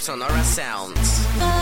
Sonora Sounds.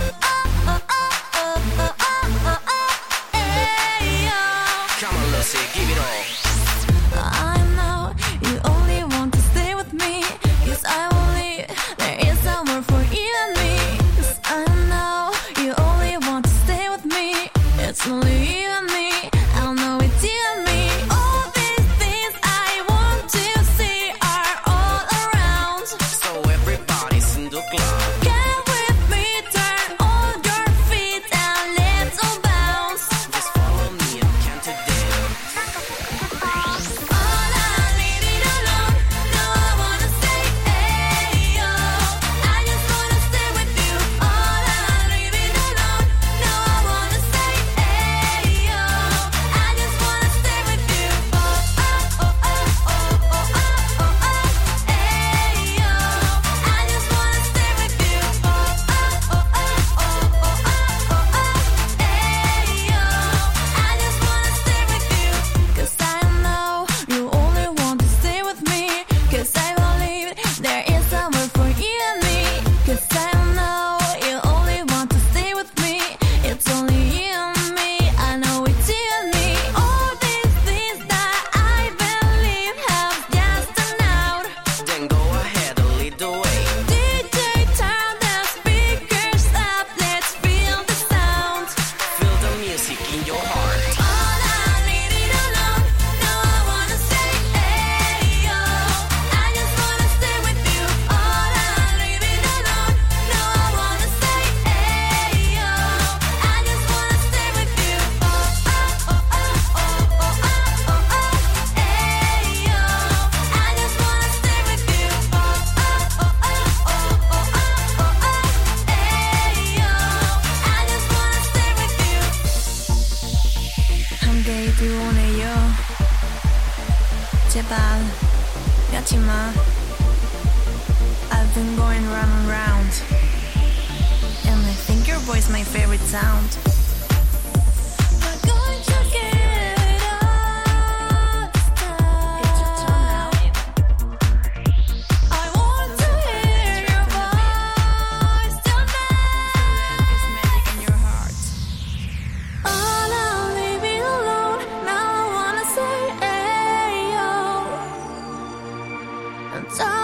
Come on, Lucy, give it all. I know you only want to stay with me, 'cause I will leave, there is somewhere for you and me. 'Cause I know you only want to stay with me, it's only you and me, I know it's you and me. All these things I want to see are all around, So everybody's in the club. Get with me, turn on your feet and let's all bounce. Just follow me and count to down. All I need is alone. No, I wanna stay, yo. I just wanna stay with you. All I need is alone. No, I wanna stay, yo. I just wanna stay with you. Oh, oh, oh, oh, oh, oh, oh, oh, oh, yo. I just wanna stay with you. Oh, oh, oh, oh, oh, oh, oh, yo. I just wanna stay with you. 'Cause I know you only want to stay with me, 'cause I believe there is somewhere for you and me. 'Cause I know you only want to stay with me, it's only you and me, I know it's you and me. All these things that I believe have just turned out. Then go ahead and lead the way. DJ, turn the speakers up, let's feel the sound. Feel the music in your heart. All I need is alone. No, I wanna stay, yo. I just wanna stay with you. All I need is alone. No, I wanna stay, yo. I just wanna stay with you. Oh, oh, oh, oh, oh, oh, oh, oh, yo. I just wanna stay with you. Oh, oh, oh, oh, oh, oh, oh, yo. I just wanna stay with you. 함께 있길 원해요. 제발 가지마. I've been going round and round, and I think your voice my favorite sound. We're going to give it all this time. It's your turn now. I want to hear your voice tonight. It's magic in your heart. All I'll leave it alone. Now I wanna say, yo. And